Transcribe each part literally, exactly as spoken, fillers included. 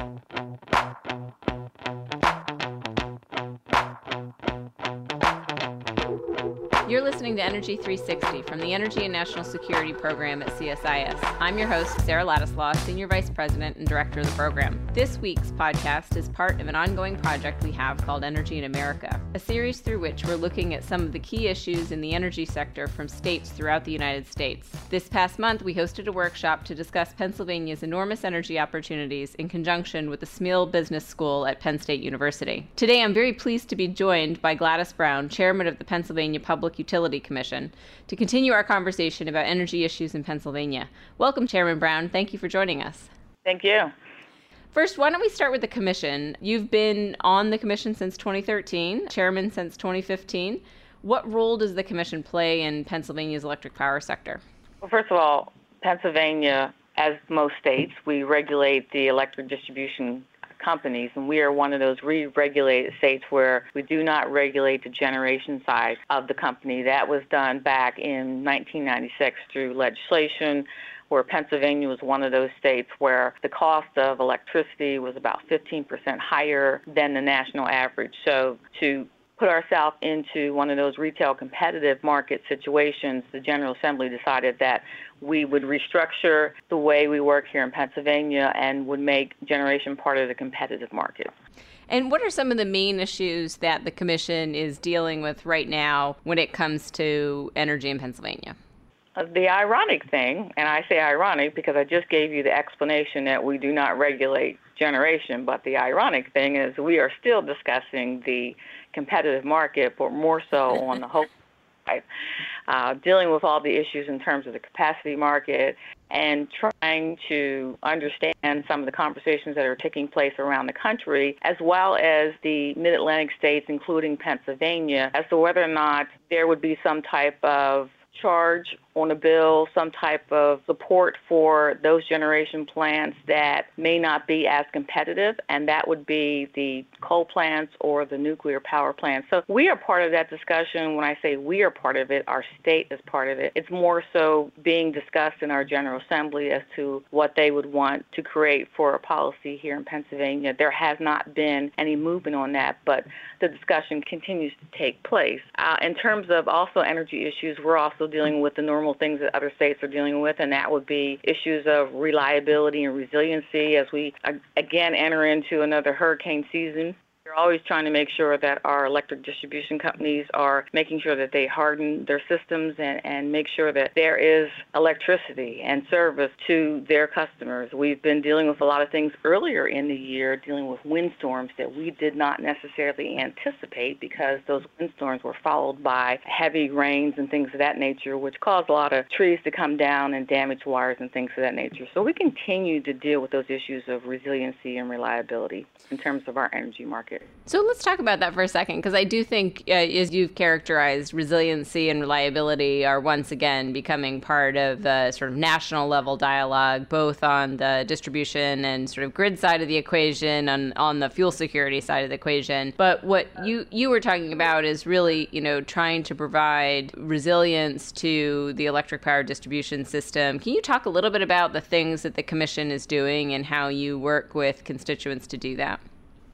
You're listening to Energy three sixty from the Energy and National Security Program at C S I S. I'm your host, Sarah Ladislaw, Senior Vice President and Director of the program. This week's podcast is part of an ongoing project we have called Energy in America, a series through which we're looking at some of the key issues in the energy sector from states throughout the United States. This past month, we hosted a workshop to discuss Pennsylvania's enormous energy opportunities in conjunction with the Smeal Business School at Penn State University. Today, I'm very pleased to be joined by Gladys Brown, Chairman of the Pennsylvania Public Utility Commission, to continue our conversation about energy issues in Pennsylvania. Welcome, Chairman Brown. Thank you for joining us. Thank you. First, why don't we start with the commission? You've been on the commission since twenty thirteen, chairman since twenty fifteen. What role does the commission play in Pennsylvania's electric power sector? Well, first of all, Pennsylvania, as most states, we regulate the electric distribution companies, and we are one of those re-regulated states where we do not regulate the generation side of the company. That was done back in nineteen ninety-six through legislation, where Pennsylvania was one of those states where the cost of electricity was about fifteen percent higher than the national average. So to put ourselves into one of those retail competitive market situations, the General Assembly decided that we would restructure the way we work here in Pennsylvania and would make generation part of the competitive market. And what are some of the main issues that the commission is dealing with right now when it comes to energy in Pennsylvania? The ironic thing, and I say ironic because I just gave you the explanation that we do not regulate generation, but the ironic thing is we are still discussing the competitive market, but more so on the whole side, uh, dealing with all the issues in terms of the capacity market and trying to understand some of the conversations that are taking place around the country, as well as the mid-Atlantic states, including Pennsylvania, as to whether or not there would be some type of charge on a bill, some type of support for those generation plants that may not be as competitive, and that would be the coal plants or the nuclear power plants. So we are part of that discussion. When I say we are part of it, our state is part of it. It's more so being discussed in our General Assembly as to what they would want to create for a policy here in Pennsylvania. There has not been any movement on that, but the discussion continues to take place. Uh, in terms of also energy issues, we're also dealing with the normal things that other states are dealing with, and that would be issues of reliability and resiliency as we again enter into another hurricane season. We're always trying to make sure that our electric distribution companies are making sure that they harden their systems and, and make sure that there is electricity and service to their customers. We've been dealing with a lot of things earlier in the year, dealing with windstorms that we did not necessarily anticipate because those windstorms were followed by heavy rains and things of that nature, which caused a lot of trees to come down and damage wires and things of that nature. So we continue to deal with those issues of resiliency and reliability in terms of our energy market. So let's talk about that for a second, because I do think, uh, as you've characterized, resiliency and reliability are once again becoming part of the sort of national level dialogue, both on the distribution and sort of grid side of the equation, and on the fuel security side of the equation. But what you, you were talking about is really, you know, trying to provide resilience to the electric power distribution system. Can you talk a little bit about the things that the commission is doing and how you work with constituents to do that?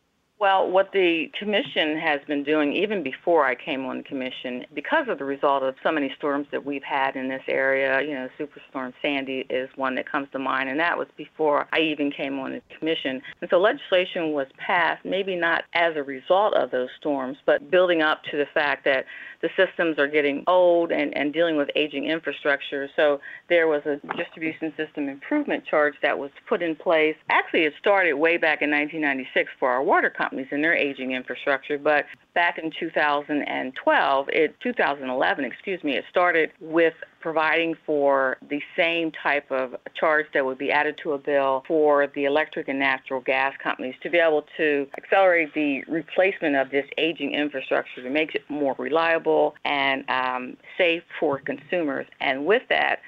Well, what the commission has been doing, even before I came on the commission, because of the result of so many storms that we've had in this area, you know, Superstorm Sandy is one that comes to mind, and that was before I even came on the commission. And so legislation was passed, maybe not as a result of those storms, but building up to the fact that the systems are getting old and, and dealing with aging infrastructure. So there was a distribution system improvement charge that was put in place. Actually, it started way back in nineteen ninety-six for our water companies and their aging infrastructure, but back in two thousand twelve, it, two thousand eleven, excuse me, it started with providing for the same type of charge that would be added to a bill for the electric and natural gas companies to be able to accelerate the replacement of this aging infrastructure to make it more reliable and um, safe for consumers. And with that,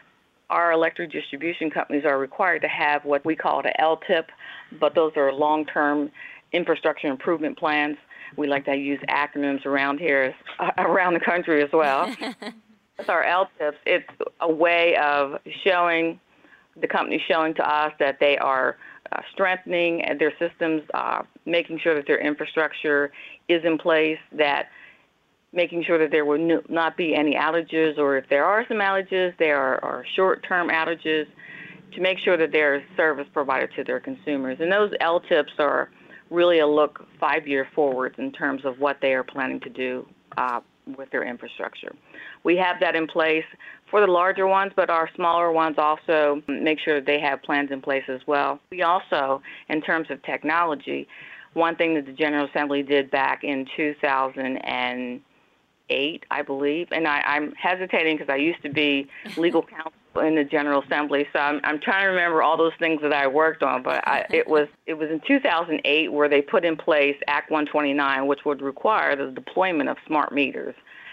our electric distribution companies are required to have what we call the L T I P, but those are long-term infrastructure improvement plans. We like to use acronyms around here, uh, around the country as well. With our L T I Ps, it's a way of showing the company showing to us that they are uh, strengthening their systems, uh, making sure that their infrastructure is in place, that making sure that there will not be any outages, or if there are some outages, there are, are short-term outages, to make sure that there is service provided to their consumers. And those L T I Ps are really a look five years forward in terms of what they are planning to do uh, with their infrastructure. We have that in place for the larger ones, but our smaller ones also make sure that they have plans in place as well. We also, in terms of technology, one thing that the General Assembly did back in two thousand eight, I believe, and I, I'm hesitating because I used to be legal counsel in the General Assembly, so I'm, I'm trying to remember all those things that I worked on. But I, it was it was in two thousand eight where they put in place Act one twenty-nine, which would require the deployment of smart meters,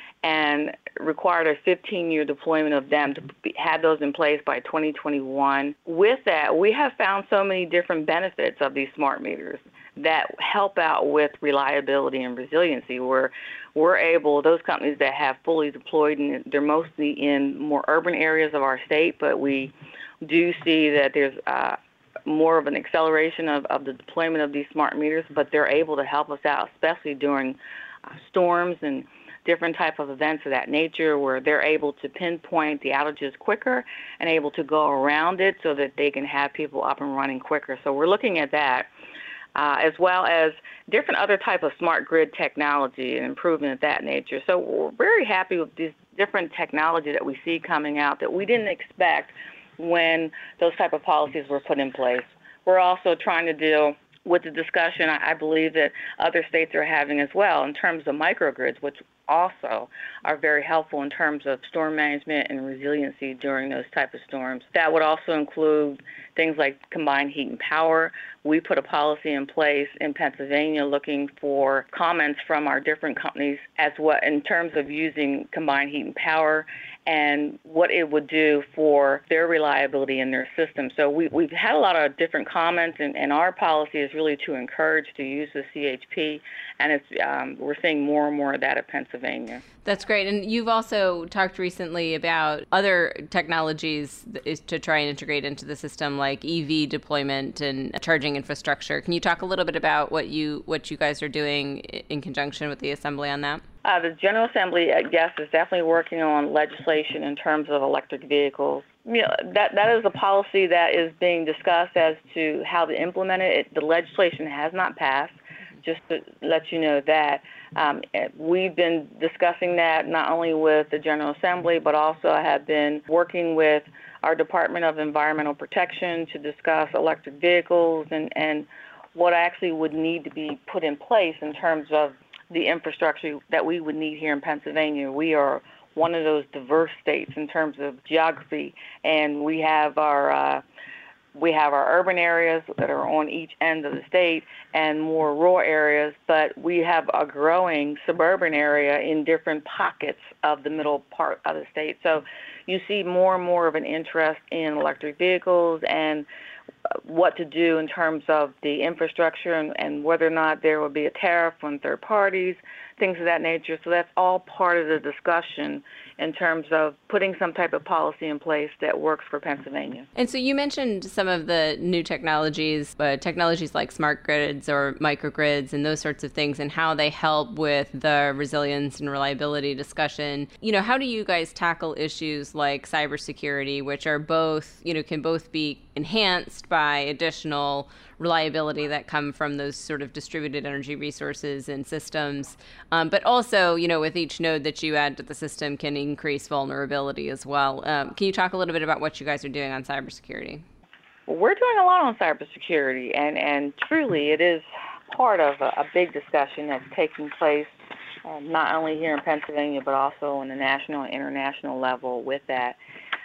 and required a fifteen-year deployment of them to be, have those in place by twenty twenty-one. With that, we have found so many different benefits of these smart meters that help out with reliability and resiliency, where we're able, those companies that have fully deployed, and they're mostly in more urban areas of our state, but we do see that there's uh, more of an acceleration of, of the deployment of these smart meters, but they're able to help us out, especially during uh, storms and different type of events of that nature, where they're able to pinpoint the outages quicker and able to go around it so that they can have people up and running quicker. So we're looking at that. Uh, as well as different other type of smart grid technology and improvement of that nature. So we're very happy with these different technology that we see coming out that we didn't expect when those type of policies were put in place. We're also trying to deal with the discussion I believe that other states are having as well in terms of microgrids, which also are very helpful in terms of storm management and resiliency during those type of storms. That would also include things like combined heat and power. We put a policy in place in Pennsylvania looking for comments from our different companies as what in terms of using combined heat and power and what it would do for their reliability in their system. So we, we've had a lot of different comments, and, and our policy is really to encourage to use the C H P, and it's um, we're seeing more and more of that at Pennsylvania. That's great. And you've also talked recently about other technologies to try and integrate into the system, like E V deployment and charging infrastructure. Can you talk a little bit about what you what you guys are doing in conjunction with the Assembly on that? Uh, the General Assembly, I guess, is definitely working on legislation in terms of electric vehicles. You know, that that is a policy that is being discussed as to how to implement it. it the legislation has not passed, just to let you know that. Um, we've been discussing that not only with the General Assembly, but also I have been working with our Department of Environmental Protection to discuss electric vehicles and, and what actually would need to be put in place in terms of the infrastructure that we would need here in Pennsylvania. We are one of those diverse states in terms of geography, and we have our uh, we have our urban areas that are on each end of the state and more rural areas, but we have a growing suburban area in different pockets of the middle part of the state. So you see more and more of an interest in electric vehicles and what to do in terms of the infrastructure and, and whether or not there will be a tariff on third parties, things of that nature. So that's all part of the discussion in terms of putting some type of policy in place that works for Pennsylvania. And so you mentioned some of the new technologies, uh, technologies like smart grids or microgrids and those sorts of things, and how they help with the resilience and reliability discussion. You know, how do you guys tackle issues like cybersecurity, which are both, you know, can both be enhanced by additional reliability that come from those sort of distributed energy resources and systems, um, but also, you know, with each node that you add to the system can increase vulnerability as well. Um, can you talk a little bit about what you guys are doing on cybersecurity? Well, we're doing a lot on cybersecurity, and, and truly it is part of a, a big discussion that's taking place uh, not only here in Pennsylvania, but also on the national and international level with that.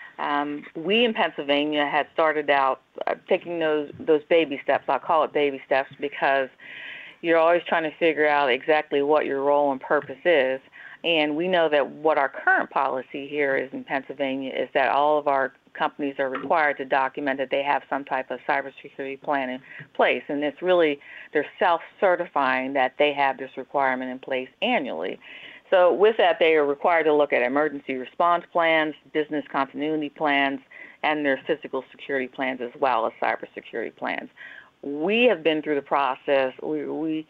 Um, we in Pennsylvania had started out uh, taking those those baby steps. I call it baby steps because you're always trying to figure out exactly what your role and purpose is. And we know that what our current policy here is in Pennsylvania is that all of our companies are required to document that they have some type of cybersecurity plan in place. And it's really, they're self-certifying that they have this requirement in place annually. So with that, they are required to look at emergency response plans, business continuity plans, and their physical security plans as well as cybersecurity plans. We have been through the process. We, we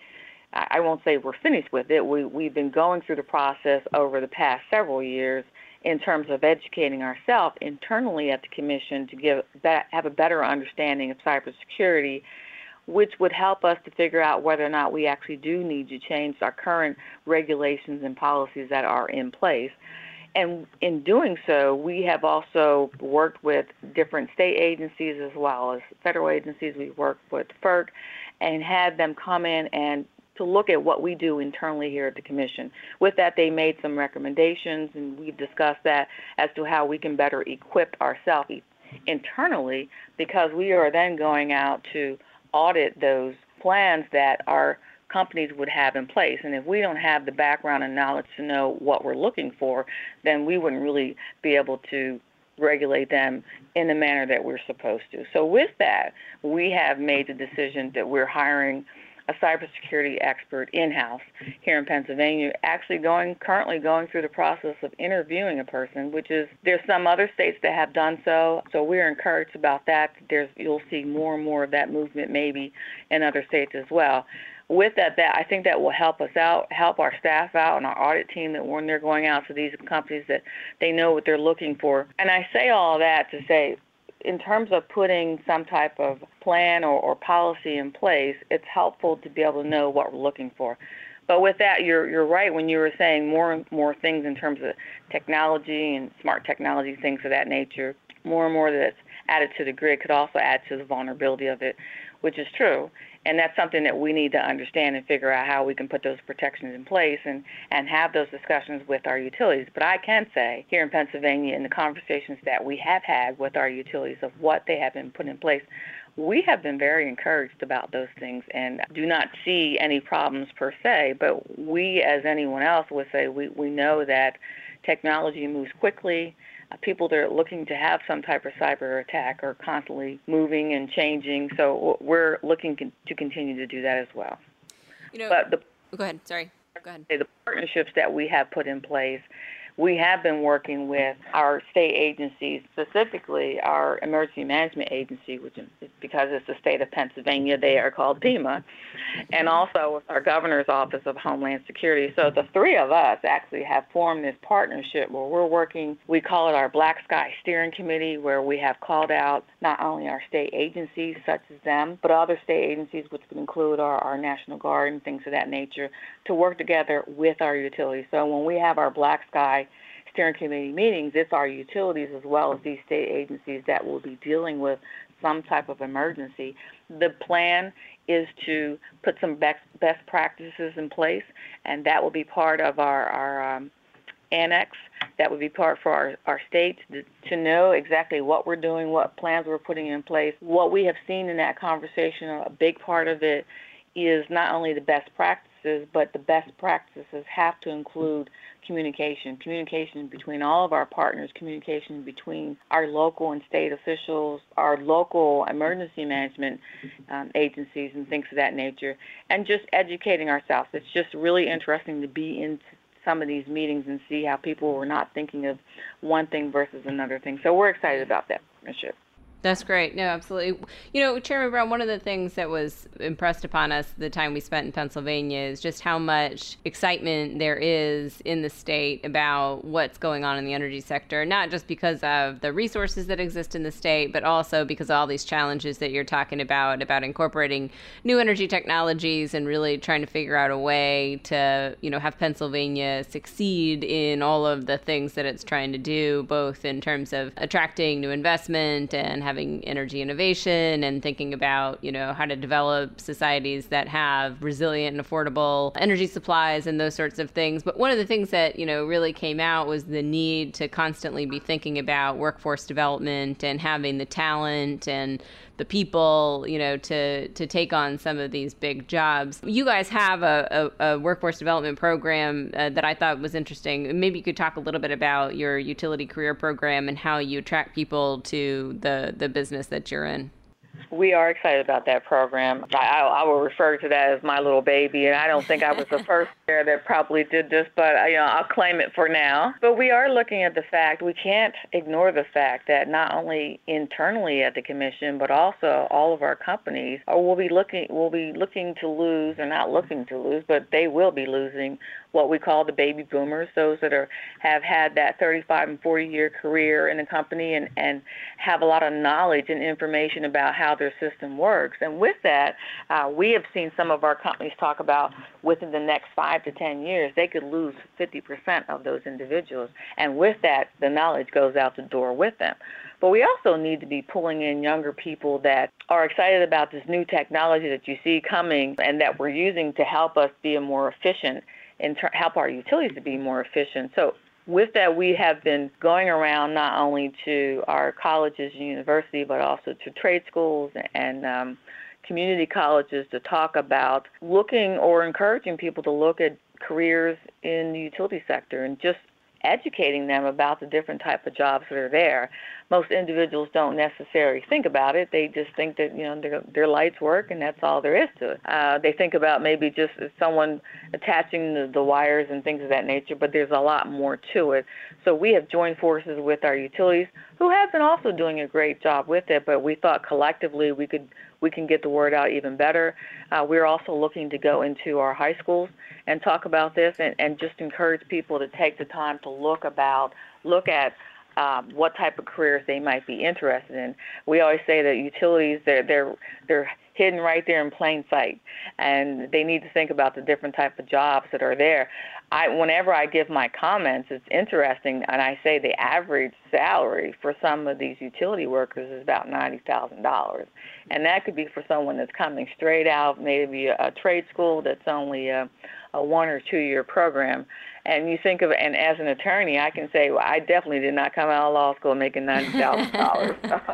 I won't say we're finished with it. We, we've been going through the process over the past several years in terms of educating ourselves internally at the Commission to give have a better understanding of cybersecurity, which would help us to figure out whether or not we actually do need to change our current regulations and policies that are in place. And in doing so, we have also worked with different state agencies as well as federal agencies. We've worked with FERC and had them come in and to look at what we do internally here at the Commission. With that, they made some recommendations, and we've discussed that as to how we can better equip ourselves internally, because we are then going out to audit those plans that our companies would have in place. And if we don't have the background and knowledge to know what we're looking for, then we wouldn't really be able to regulate them in the manner that we're supposed to. So with that, we have made the decision that we're hiring a cybersecurity expert in-house here in Pennsylvania, actually going currently going through the process of interviewing a person, which is, there's some other states that have done so, so we're encouraged about that. There's, you'll see more and more of that movement maybe in other states as well. With that, that I think that will help us out, help our staff out and our audit team, that when they're going out to these companies that they know what they're looking for. And I say all that to say, in terms of putting some type of plan or, or policy in place, it's helpful to be able to know what we're looking for. But with that, you're you're right when you were saying more and more things in terms of technology and smart technology, things of that nature. More and more that's added to the grid could also add to the vulnerability of it, which is true. And that's something that we need to understand and figure out how we can put those protections in place and, and have those discussions with our utilities. But I can say here in Pennsylvania, in the conversations that we have had with our utilities of what they have been put in place, we have been very encouraged about those things and do not see any problems per se. But we, as anyone else would say, we, we know that technology moves quickly. Uh, people that are looking to have some type of cyber attack are constantly moving and changing, so we're looking con- to continue to do that as well. You know, but the, go ahead. Sorry. Go ahead. The partnerships that we have put in place, we have been working with our state agencies, specifically our Emergency Management Agency, which is because it's the state of Pennsylvania, they are called FEMA, and also with our Governor's Office of Homeland Security. So the three of us actually have formed this partnership where we're working, we call it our Black Sky Steering Committee, where we have called out not only our state agencies such as them, but other state agencies, which would include our, our National Guard and things of that nature, to work together with our utilities. So when we have our Black Sky Steering Committee meetings, it's our utilities as well as these state agencies that will be dealing with some type of emergency. The plan is to put some best, best practices in place, and that will be part of our, our um, annex. That would be part for our, our states to, to know exactly what we're doing, what plans we're putting in place. What we have seen in that conversation, a big part of it is not only the best practices, but the best practices have to include communication, communication between all of our partners, communication between our local and state officials, our local emergency management um, agencies and things of that nature, and just educating ourselves. It's just really interesting to be in some of these meetings and see how people were not thinking of one thing versus another thing. So we're excited about that partnership. That's great. No, absolutely. You know, Chairman Brown, one of the things that was impressed upon us the time we spent in Pennsylvania is just how much excitement there is in the state about what's going on in the energy sector, not just because of the resources that exist in the state, but also because of all these challenges that you're talking about, about incorporating new energy technologies and really trying to figure out a way to, you know, have Pennsylvania succeed in all of the things that it's trying to do, both in terms of attracting new investment and having energy innovation and thinking about, you know, how to develop societies that have resilient and affordable energy supplies and those sorts of things. But one of the things that, you know, really came out was the need to constantly be thinking about workforce development and having the talent and the people, you know, to, to take on some of these big jobs. You guys have a, a, a workforce development program uh, that I thought was interesting. Maybe you could talk a little bit about your utility career program and how you attract people to the, the business that you're in. We are excited about that program. I, I will refer to that as my little baby, and I don't think I was the first there that probably did this, but you know, I'll claim it for now. But we are looking at the fact, we can't ignore the fact that not only internally at the commission, but also all of our companies are, will be looking will be looking to lose, or not looking to lose, but they will be losing what we call the baby boomers, those that are have had that thirty-five and forty year career in a company and, and have a lot of knowledge and information about how their system works. And with that, uh, we have seen some of our companies talk about within the next five to ten years, they could lose fifty percent of those individuals. And with that, the knowledge goes out the door with them. But we also need to be pulling in younger people that are excited about this new technology that you see coming and that we're using to help us be a more efficient and ter- help our utilities to be more efficient. So with that, we have been going around not only to our colleges and universities, but also to trade schools and um, community colleges to talk about looking or encouraging people to look at careers in the utility sector and just educating them about the different type of jobs that are there. Most individuals don't necessarily think about it. They just think that, you know, their, their lights work and that's all there is to it. Uh, they think about maybe just someone attaching the, the wires and things of that nature, but there's a lot more to it. So we have joined forces with our utilities, who have been also doing a great job with it, but we thought collectively we could we can get the word out even better. Uh, we're also looking to go into our high schools and talk about this and, and just encourage people to take the time to look about, look at um, what type of careers they might be interested in. We always say that utilities, they're, they're, they're hidden right there in plain sight, and they need to think about the different type of jobs that are there. I, whenever I give my comments, it's interesting, and I say the average salary for some of these utility workers is about ninety thousand dollars. And that could be for someone that's coming straight out, maybe a, a trade school that's only a, a one or two year program. And you think of it, and as an attorney, I can say, well, I definitely did not come out of law school making ninety thousand dollars.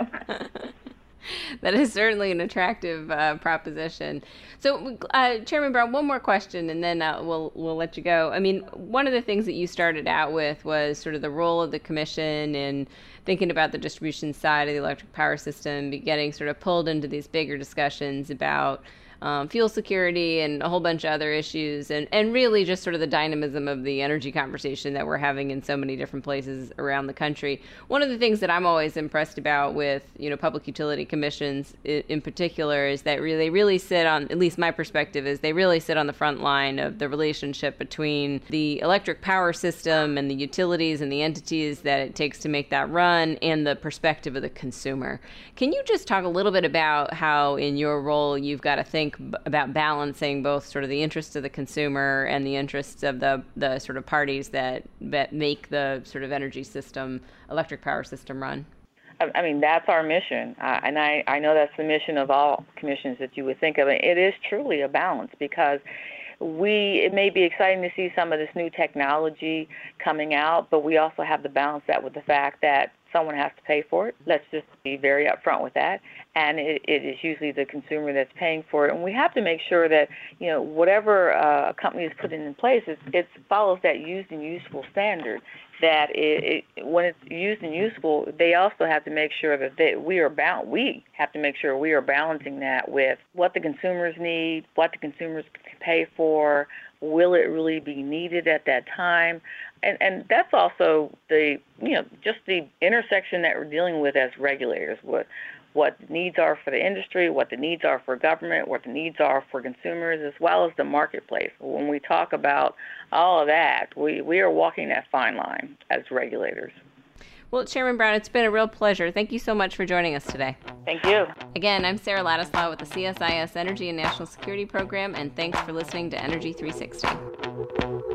That is certainly an attractive uh, proposition. So, uh, Chairman Brown, one more question, and then uh, we'll we'll let you go. I mean, one of the things that you started out with was sort of the role of the commission in thinking about the distribution side of the electric power system, getting sort of pulled into these bigger discussions about Um, fuel security and a whole bunch of other issues, and, and really just sort of the dynamism of the energy conversation that we're having in so many different places around the country. One of the things that I'm always impressed about with, you know, public utility commissions in, in particular is that really, they really sit on, at least my perspective is they really sit on the front line of the relationship between the electric power system and the utilities and the entities that it takes to make that run and the perspective of the consumer. Can you just talk a little bit about how in your role you've got to think about balancing both sort of the interests of the consumer and the interests of the the sort of parties that that make the sort of energy system, electric power system run? I mean, that's our mission, uh, and I, I know that's the mission of all commissions that you would think of. It is truly a balance, because we it may be exciting to see some of this new technology coming out, but we also have to balance that with the fact that someone has to pay for it. Let's just be very upfront with that. And it, it is usually the consumer that's paying for it. And we have to make sure that, you know, whatever uh, a company is putting in place, it, it follows that used and useful standard. That it, it, when it's used and useful, they also have to make sure that they, we are bound. We have to make sure we are balancing that with what the consumers need, what the consumers can pay for. Will it really be needed at that time? And and that's also the, you know, just the intersection that we're dealing with as regulators. What what the needs are for the industry, what the needs are for government, what the needs are for consumers, as well as the marketplace. When we talk about all of that, we, we are walking that fine line as regulators. Well, Chairman Brown, it's been a real pleasure. Thank you so much for joining us today. Thank you. Again, I'm Sarah Ladislaw with the C S I S Energy and National Security Program, and thanks for listening to Energy three sixty.